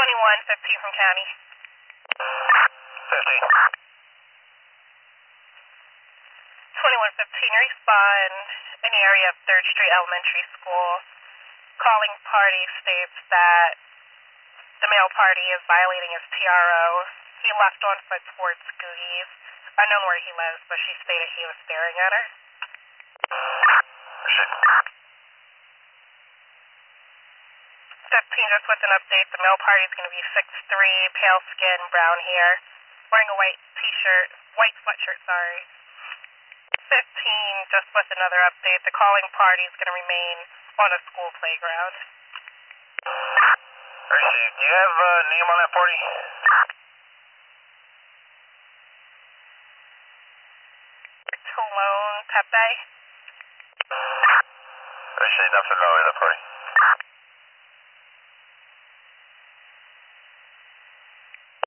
2115 from county. 15. 2115, respond in the area of 3rd Street Elementary School. Calling party states that the male party is violating his TRO. He left on foot towards Goodies. Unknown where he lives, but she stated he was staring at her. 15, just with an update, the male party is going to be 6'3", pale skin, brown hair, wearing a white t-shirt, white sweatshirt, sorry. 15, just with another update, the calling party is going to remain on a school playground. Received. Do you have a name on that party? Talone Pepe. Received. I'm familiar with that party.